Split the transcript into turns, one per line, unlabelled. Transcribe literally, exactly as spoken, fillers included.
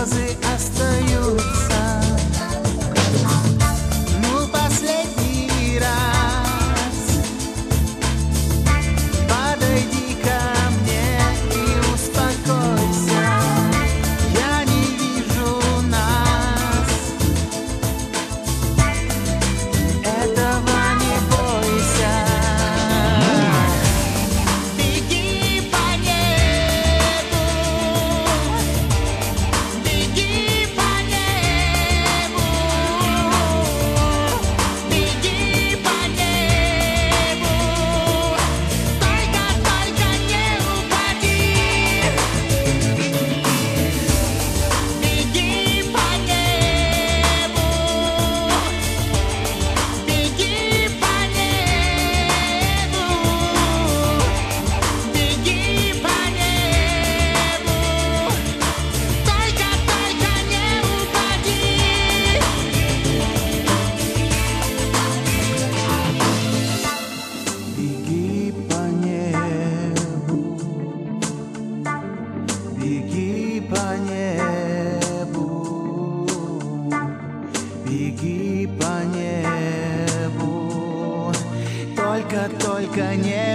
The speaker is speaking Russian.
слезы остаются. Ну, последний раз подойди ко мне и успокойся. Я не вижу нас. Этого не бойся. Беги по небу, беги по небу, беги по небу, только, только не упади. Беги по небу, беги по небу, беги по небу, только, только не упади. Беги по небу, беги по небу, беги по небу, только, только не